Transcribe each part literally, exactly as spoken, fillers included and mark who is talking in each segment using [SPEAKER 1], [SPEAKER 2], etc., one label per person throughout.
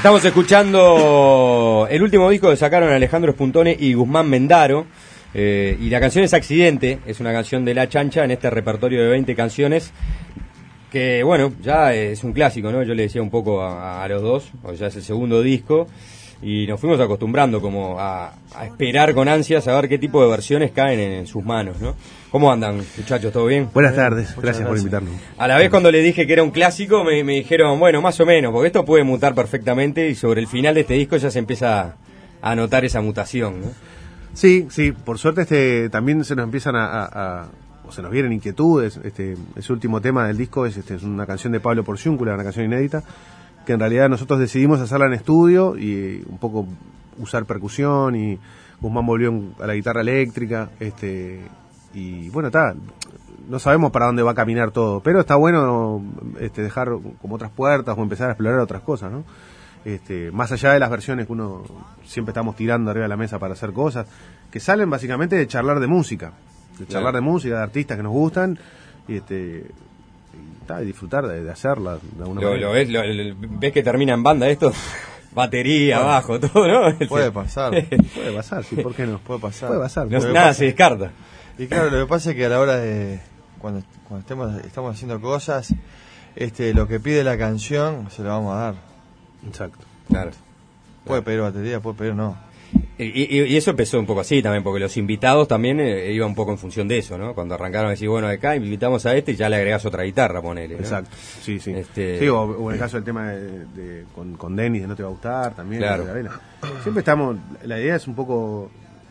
[SPEAKER 1] Estamos escuchando el último disco que sacaron Alejandro Spuntone y Guzmán Mendaro, eh, y la canción es Accidente, es una canción de La Chancha en este repertorio de veinte canciones que, bueno, ya es un clásico, ¿no? Yo le decía un poco a, a los dos, o ya es el segundo disco, y nos fuimos acostumbrando como a, a esperar con ansias a ver qué tipo de versiones caen en, en sus manos, ¿no? ¿Cómo andan, muchachos? ¿Todo bien?
[SPEAKER 2] Buenas tardes, gracias, gracias por invitarnos.
[SPEAKER 1] A la vez cuando le dije que era un clásico me, me dijeron, bueno, más o menos, porque esto puede mutar perfectamente y sobre el final de este disco ya se empieza a notar esa mutación, ¿no?
[SPEAKER 2] Sí, sí, por suerte este también se nos empiezan a, a, a o se nos vienen inquietudes. Este, ese último tema del disco es, este, es una canción de Pablo Porciúncula, una canción inédita, que en realidad nosotros decidimos hacerla en estudio y un poco usar percusión, y Guzmán volvió a la guitarra eléctrica, este y bueno, está, no sabemos para dónde va a caminar todo, pero está bueno este, dejar como otras puertas o empezar a explorar otras cosas, ¿no? Este, más allá de las versiones que uno siempre estamos tirando arriba de la mesa para hacer cosas, que salen básicamente de charlar de música, de charlar claro. de música, de artistas que nos gustan, y este y, ta, y disfrutar de, de hacerla de alguna
[SPEAKER 1] lo,
[SPEAKER 2] manera.
[SPEAKER 1] Lo ves, lo, lo, ¿Ves que termina en banda esto? Batería, bueno, bajo, todo, ¿no?
[SPEAKER 3] Puede pasar.
[SPEAKER 2] Puede pasar, sí, ¿por qué no?
[SPEAKER 3] Puede pasar.
[SPEAKER 2] Puede pasar.
[SPEAKER 1] No, nada
[SPEAKER 3] pasa,
[SPEAKER 1] se descarta.
[SPEAKER 3] Y claro, lo que pasa es que a la hora de cuando, cuando estemos, estamos haciendo cosas, este lo que pide la canción se lo vamos a dar.
[SPEAKER 2] Exacto.
[SPEAKER 1] Claro.
[SPEAKER 3] Puede pedir batería, puede pedir no.
[SPEAKER 1] Y, y, y eso empezó un poco así también, porque los invitados también eh, iban un poco en función de eso, ¿no? Cuando arrancaron a decir, bueno, acá invitamos a este y ya le agregás otra guitarra, ponele, ¿no?
[SPEAKER 2] Exacto, sí, sí.
[SPEAKER 1] Este...
[SPEAKER 2] Sí, o, o en el caso del tema de, de con, con Denis, de No Te Va a Gustar, también.
[SPEAKER 1] Claro.
[SPEAKER 2] Siempre estamos, la idea es un poco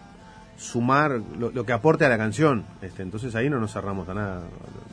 [SPEAKER 2] sumar lo, lo que aporte a la canción, este, entonces ahí no nos cerramos a nada.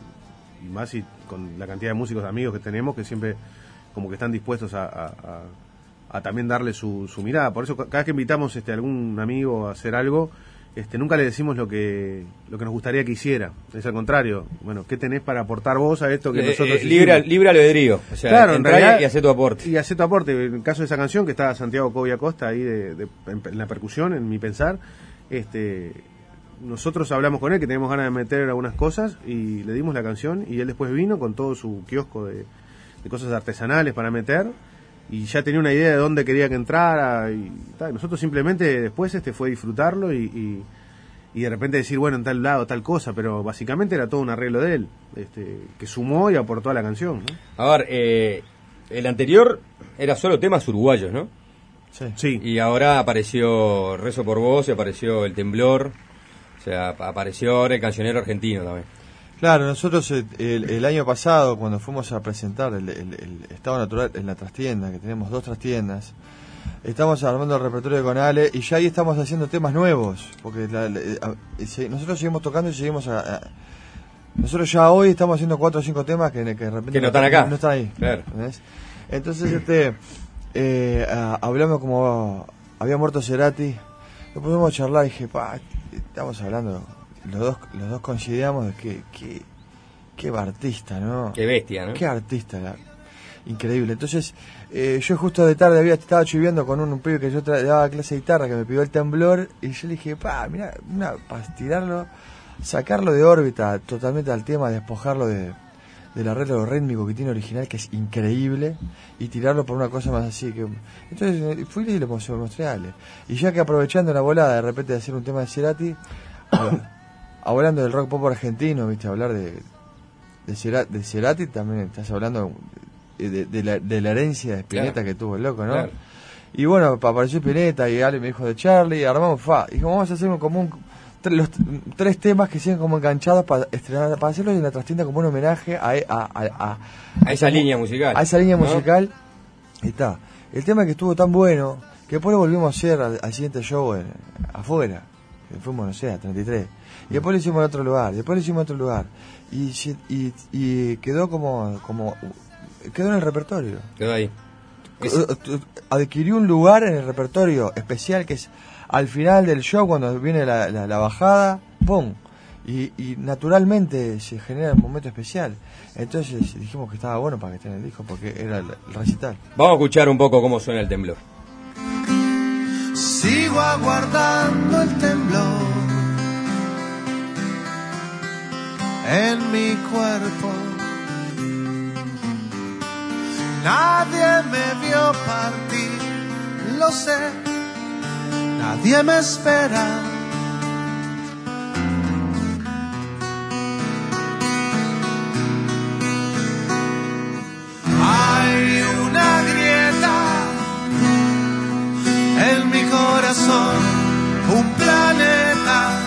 [SPEAKER 2] Y más y con la cantidad de músicos amigos que tenemos, que siempre como que están dispuestos a... a, a a también darle su, su mirada. Por eso cada vez que invitamos este, a algún amigo a hacer algo, este, nunca le decimos lo que lo que nos gustaría que hiciera. Es al contrario. Bueno, ¿qué tenés para aportar vos a esto que
[SPEAKER 1] eh,
[SPEAKER 2] nosotros
[SPEAKER 1] eh, libre, libre albedrío. O sea,
[SPEAKER 2] claro, en realidad,
[SPEAKER 1] y hacer tu aporte.
[SPEAKER 2] Y hacer tu aporte. En el caso de esa canción, que está Santiago Cobia Costa ahí de, de, en, en la percusión, en mi pensar, este nosotros hablamos con él, que teníamos ganas de meter algunas cosas, y le dimos la canción, y él después vino con todo su kiosco de, de cosas artesanales para meter, y ya tenía una idea de dónde quería que entrara, y tal. Nosotros simplemente después este fue disfrutarlo y, y, y de repente decir, bueno, en tal lado, tal cosa, pero básicamente era todo un arreglo de él, este, que sumó y aportó a la canción, ¿no?
[SPEAKER 1] A ver, eh, el anterior era solo temas uruguayos, ¿no?
[SPEAKER 2] Sí. sí.
[SPEAKER 1] Y ahora apareció Rezo por Vos, y apareció El Temblor, o sea, apareció ahora el cancionero argentino también.
[SPEAKER 3] Claro, nosotros el, el, el año pasado, cuando fuimos a presentar el, el, el Estado Natural en la trastienda, que tenemos dos trastiendas, estamos armando el repertorio con Ale y ya ahí estamos haciendo temas nuevos, porque la, la, a, nosotros seguimos tocando y seguimos a, a, nosotros ya hoy estamos haciendo cuatro o cinco temas que, que de repente
[SPEAKER 1] que no están acá,
[SPEAKER 3] no están ahí,
[SPEAKER 1] claro.
[SPEAKER 3] ¿ves? Entonces este eh, a, hablamos como había muerto Cerati, nos pusimos a charlar y dije, pa, estamos hablando, los dos los dos coincidíamos de que que qué artista, ¿no?
[SPEAKER 1] Qué bestia, ¿no?
[SPEAKER 3] Qué artista, la, increíble. Entonces, eh, yo justo de tarde había estado chiviendo con un, un pibe que yo tra- daba clase de guitarra, que me pidió El Temblor, y yo le dije, pa, mira, una, para tirarlo, sacarlo de órbita totalmente al tema, despojarlo de del arreglo rítmico que tiene original, que es increíble, y tirarlo por una cosa más así. Que entonces fui y le mostré a Ale. Y ya que aprovechando la volada de repente de hacer un tema de Cerati, hablando del rock pop argentino, viste, hablar de de Cerati, de Cerati también estás hablando de, de, la, de la herencia de Spinetta, claro, que tuvo el loco, ¿no? Claro. Y bueno, apareció Spinetta y Ale me dijo de Charlie, armamos fa, y dijimos, vamos a hacer como un tre, los tres temas que siguen como enganchados para estrenar, para hacerlo en la trastienda como un homenaje a a, a, a,
[SPEAKER 1] a esa como, línea musical.
[SPEAKER 3] A esa línea
[SPEAKER 1] ¿no?
[SPEAKER 3] musical. Y está. El tema que estuvo tan bueno que después lo volvimos a hacer al, al siguiente show en, afuera, que fuimos, no sé, a treinta y tres. Y después lo hicimos en otro lugar, y después lo hicimos en otro lugar. Y, y, y quedó como, como quedó en el repertorio.
[SPEAKER 1] Quedó ahí.
[SPEAKER 3] Es... Adquirió un lugar en el repertorio especial, que es al final del show, cuando viene la, la, la bajada, ¡pum! Y, y naturalmente se genera un momento especial. Entonces dijimos que estaba bueno para que esté en el disco, porque era el, el recital.
[SPEAKER 1] Vamos a escuchar un poco cómo suena El Temblor.
[SPEAKER 4] Sigo aguardando el temblor en mi cuerpo. Nadie me vio partir lo sé, nadie me espera. Hay una grieta en mi corazón, un planeta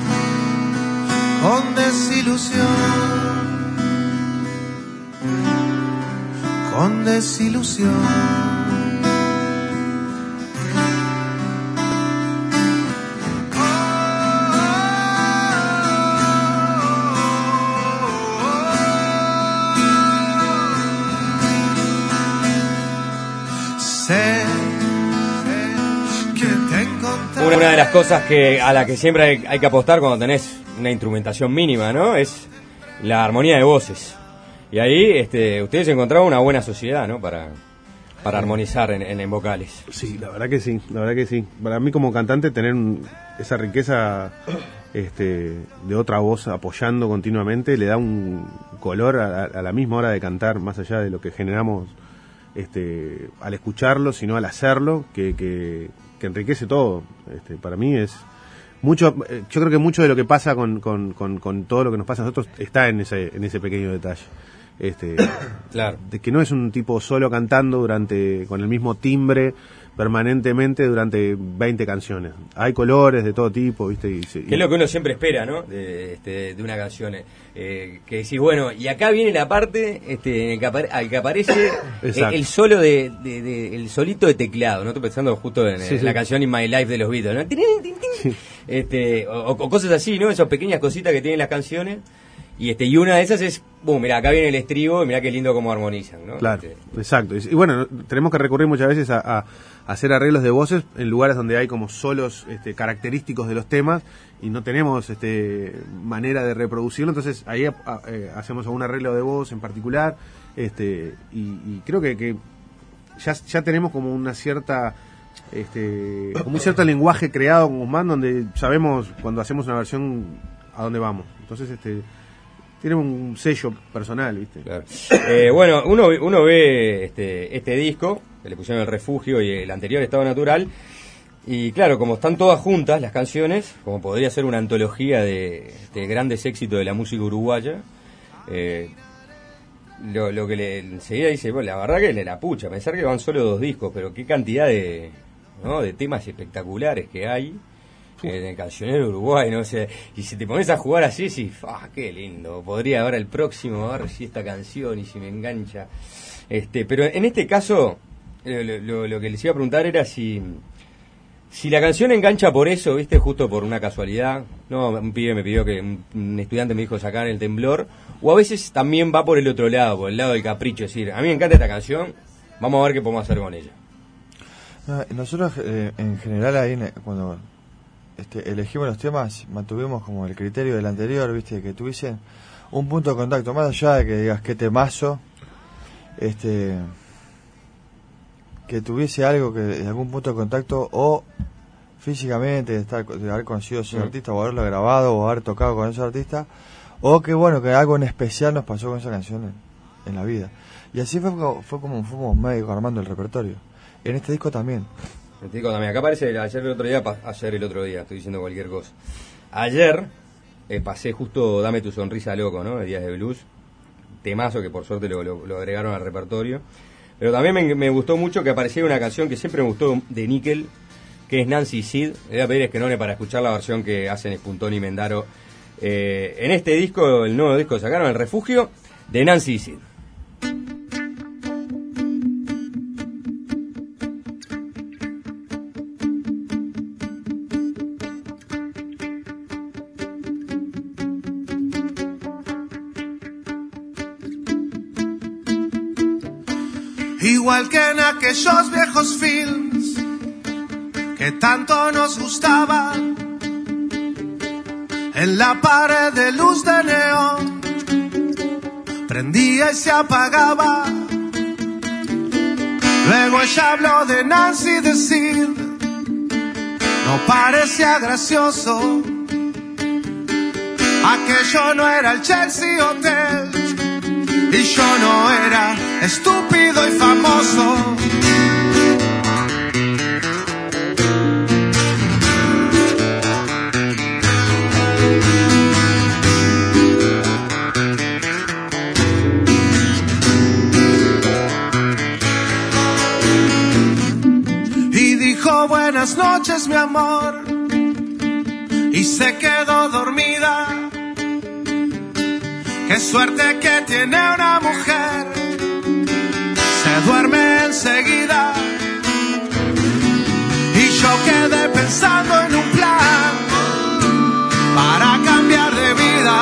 [SPEAKER 4] con desilusión, con desilusión.
[SPEAKER 1] Una de las cosas que a la que siempre hay, hay que apostar cuando tenés una instrumentación mínima, ¿no? Es la armonía de voces. Y ahí este, ustedes encontraron una buena sociedad, ¿no? Para, para armonizar en, en, en vocales.
[SPEAKER 2] Sí, la verdad que sí, la verdad que sí. Para mí como cantante tener un, esa riqueza este, de otra voz apoyando continuamente le da un color a, a la misma hora de cantar, más allá de lo que generamos este, al escucharlo, sino al hacerlo, que... que que enriquece todo. Este, para mí es mucho, yo creo que mucho de lo que pasa con, con, con, con todo lo que nos pasa a nosotros está en ese, en ese pequeño detalle. Este,
[SPEAKER 1] claro.
[SPEAKER 2] De que no es un tipo solo cantando durante, con el mismo timbre permanentemente durante veinte canciones. Hay colores de todo tipo, ¿viste? Y,
[SPEAKER 1] que es lo que uno siempre espera, ¿no? De, este, de una canción. Eh, que decís, bueno, y acá viene la parte este, en el que, apare al que aparece el, el solo de, de, de, el solito de teclado, ¿no? Estoy pensando justo en, sí, en sí. la canción In My Life de los Beatles, ¿no? Sí. Este, o, o cosas así, ¿no? Esas pequeñas cositas que tienen las canciones. Y este y una de esas es, boom, mira, acá viene el estribo y mira qué lindo cómo armonizan, ¿no?
[SPEAKER 2] Claro,
[SPEAKER 1] este.
[SPEAKER 2] exacto. Y bueno, tenemos que recurrir muchas veces a, a, a hacer arreglos de voces en lugares donde hay como solos este, característicos de los temas y no tenemos este manera de reproducirlo, entonces ahí a, a, eh, hacemos algún arreglo de voz en particular, este y, y creo que, que ya, ya tenemos como una cierta... Este, como un cierto lenguaje creado con Guzmán donde sabemos cuando hacemos una versión a dónde vamos. Entonces este tiene un sello personal, ¿viste?
[SPEAKER 1] Claro. Eh, bueno, uno, uno ve este, este disco, que le pusieron El Refugio y el anterior Estado Natural, y claro, como están todas juntas las canciones, como podría ser una antología de, de grandes éxitos de la música uruguaya, eh, lo, lo que le enseguida dice, bueno, la verdad que le la pucha, pensar que van solo dos discos, pero qué cantidad de, ¿no? de temas espectaculares que hay. En el cancionero Uruguay, ¿no? O sea, y si te pones a jugar así, sí, ¡ah, qué lindo! Podría ahora el próximo, a ver si esta canción y si me engancha. Este, pero en este caso, lo, lo, lo que les iba a preguntar era si, si la canción engancha por eso, ¿viste? Justo por una casualidad. No, un pibe me pidió que, un, un estudiante me dijo sacar El Temblor. O a veces también va por el otro lado, por el lado del capricho. Es decir, a mí me encanta esta canción, vamos a ver qué podemos hacer con ella.
[SPEAKER 3] No, nosotros, eh, en general, ahí, cuando... Este, elegimos los temas, mantuvimos como el criterio del anterior, viste, que tuviesen un punto de contacto, más allá de que digas qué temazo, este, que tuviese algo que de algún punto de contacto o físicamente de estar de haber conocido a ese mm. artista o haberlo grabado o haber tocado con ese artista, o que bueno, que algo en especial nos pasó con esa canción en, en la vida. Y así fue, fue como fuimos médicos armando el repertorio. En este disco también.
[SPEAKER 1] Te digo también, acá aparece ayer el otro día, ayer el otro día, estoy diciendo cualquier cosa. Ayer eh, pasé justo Dame tu sonrisa loco, ¿no? De Días de Blues, temazo que por suerte lo, lo, lo agregaron al repertorio. Pero también me, me gustó mucho que apareciera una canción que siempre me gustó de Nickel, que es Nancy Sid. Le voy a pedir a Esquenone para escuchar la versión que hacen Spuntón y Mendaro. Eh, en este disco, el nuevo disco que sacaron, El Refugio, de Nancy Sid.
[SPEAKER 4] Igual que en aquellos viejos films que tanto nos gustaban, en la pared de luz de neón prendía y se apagaba. Luego ella habló de Nancy de Sid, no parecía gracioso. Aquello no era el Chelsea Hotel y yo no era estúpido y famoso. las noches, mi amor, y se quedó dormida. Qué suerte que tiene una mujer, se duerme enseguida. Y yo quedé pensando en un plan para cambiar de vida.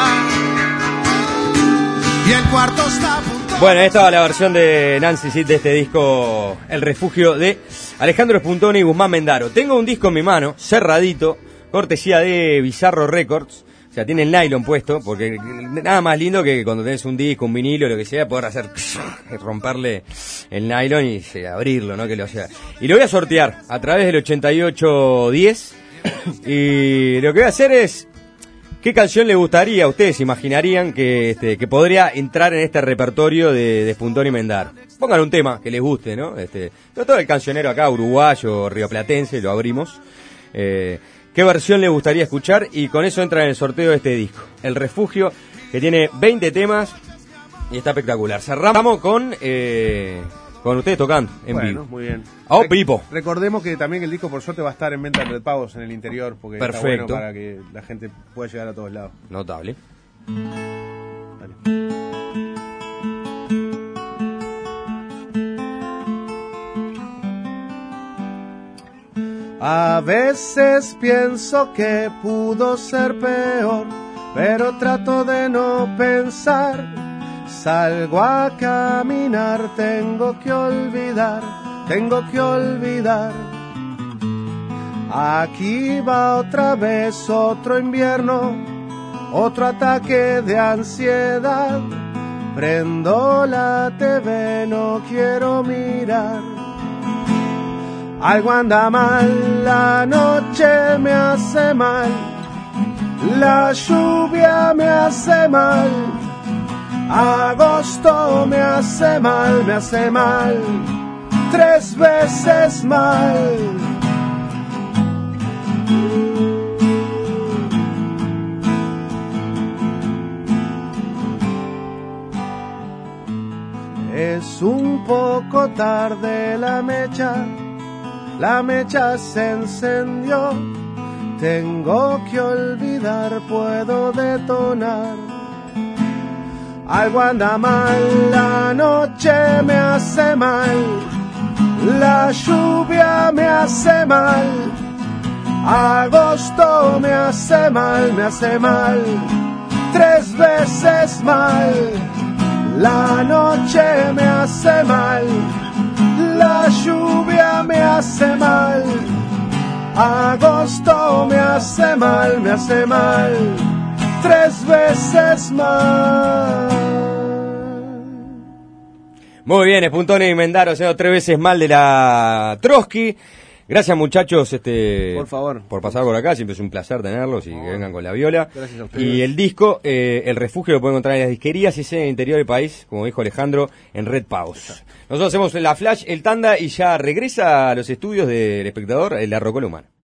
[SPEAKER 4] Y el cuarto está a punto.
[SPEAKER 1] Bueno, esta va la versión de Nancy Sid de este disco El Refugio de Alejandro Spuntoni y Guzmán Mendaro. Tengo un disco en mi mano, cerradito, cortesía de Bizarro Records. O sea, tiene el nylon puesto, porque nada más lindo que cuando tenés un disco, un vinilo, lo que sea, poder hacer romperle el nylon y sí, abrirlo, ¿no? Que lo sea. Y lo voy a sortear a través del ochenta y ocho diez. Y lo que voy a hacer es, ¿qué canción le gustaría a ustedes? ¿Imaginarían que, este, que podría entrar en este repertorio de, de Spuntoni y Mendaro? Pongan un tema que les guste, ¿no? Este, todo el cancionero acá, uruguayo, rioplatense, lo abrimos. Eh, ¿Qué versión le gustaría escuchar? Y con eso entra en el sorteo de este disco, El Refugio, que tiene veinte temas y está espectacular. Cerramos con eh, con ustedes tocando en
[SPEAKER 2] bueno,
[SPEAKER 1] vivo.
[SPEAKER 2] Muy bien.
[SPEAKER 1] ¡Oh,
[SPEAKER 2] Rec-
[SPEAKER 1] Pipo!
[SPEAKER 2] Recordemos que también el disco por suerte va a estar en venta en Red Pagos en el interior, porque
[SPEAKER 1] Perfecto.
[SPEAKER 2] está bueno para que la gente pueda llegar a todos lados.
[SPEAKER 1] Notable.
[SPEAKER 2] Dale. A veces pienso que pudo ser peor, pero trato de no pensar. Salgo a caminar, tengo que olvidar, tengo que olvidar. Aquí va otra vez otro invierno, otro ataque de ansiedad. Prendo la T V, no quiero mirar. Algo anda mal, la noche me hace mal, la lluvia me hace mal, agosto me hace mal, me hace mal, tres veces mal. Es un poco tarde, la mecha La mecha se encendió, tengo que olvidar, puedo detonar. Algo anda mal, la noche me hace mal, la lluvia me hace mal, agosto me hace mal, me hace mal, tres veces mal. La noche me hace mal, la lluvia me hace mal, agosto me hace mal, me hace mal, tres veces mal.
[SPEAKER 1] Muy bien, Spuntoni y Mendaro haciendo tres veces mal de la Trotsky. Gracias, muchachos, este,
[SPEAKER 2] Por favor.
[SPEAKER 1] por pasar por acá. Siempre es un placer tenerlos y que vengan con la viola.
[SPEAKER 2] Gracias a ustedes.
[SPEAKER 1] Y el disco, eh, El Refugio, lo pueden encontrar en las disquerías y es en el interior del país, como dijo Alejandro, en Red Pagos. Nosotros hacemos la flash, el tanda y ya regresa a los estudios del Espectador, la Rocola Humana.